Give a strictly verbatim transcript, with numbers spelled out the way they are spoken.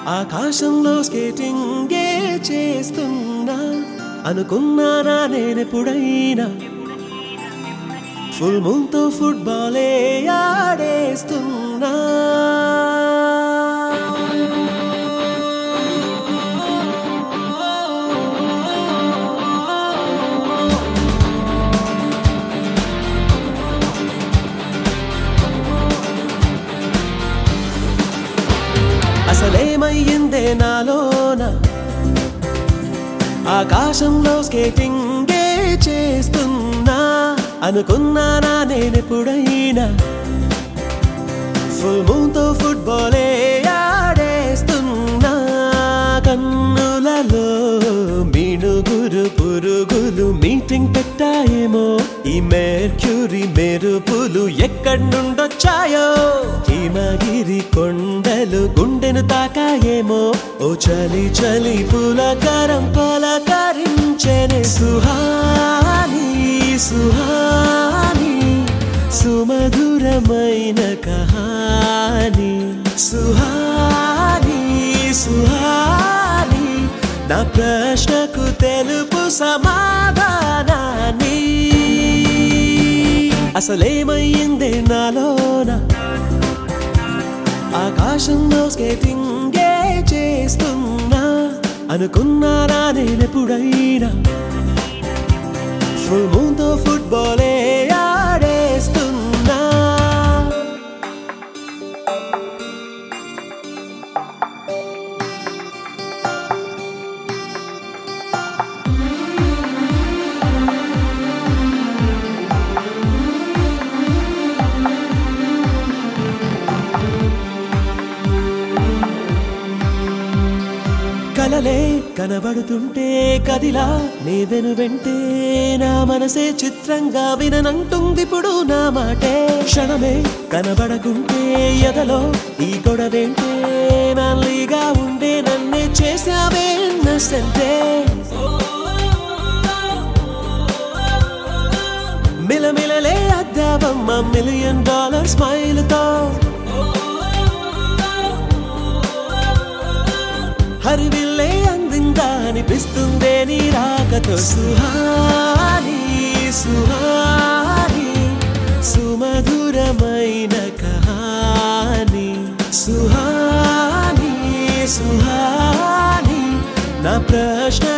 ఆకాశంలో స్కేటింగే చేస్తున్నా అనుకున్నానా నేనెప్పుడైనా full moon తో ఫుట్బాలే ఆడేస్తున్నా అసలేమయ్యిందే నాలోన ఆకాశంలో స్కేటింగే చేస్తున్నా అనుకున్నానా నేనెప్పుడైనా ఫుల్ మూన్ తో ఫుట్బాలే ఆడేస్తున్నా కన్నులలో మినుగురు పురుగులు మీటింగ్ పెట్టాయేమో ఈ మెర్క్యూరీ మెరుపులు ఎక్కడి నుండొచ్చాయో హిమగిరి కొండలు గుండెను తాకాయేమో ఓ చలి చలి పులకరం పలకరించెనే సుహాని సుహాని సుమధురమైన కహాని సుహాని సుహాని నా ప్రశ్నకు తెలుపు సమాధానాన్ని అసలేమయ్యిందే నాలోన ఆకాశంలో స్కేటింగే చేస్తున్నా అనుకున్నానా నేనెప్పుడైనా ఫుల్ మూన్ తో ఫుట్బాలే ఆడేస్తున్నా కలలే కనబడుతుంటే కదిలా నే వెను వెంటే నా మనసే చిత్రంగా విననంటుందిప్పుడు నా మాటే క్షణమే కనబడకుంటే ఎదలో ఈ గొడవేంటే మళ్ళీగా ఉండే నన్నే చేసావే నష్టంటే మిలమిలలే అద్దావమ్మ మిలియన్ డాలర్ స్మైల్తో హరివిల్లే అందిందా అనిపిస్తుందే నీ రాకతో సుహాని సుహాని సుమధురమైన కహాని సుహాని సుహాని నా ప్రశ్న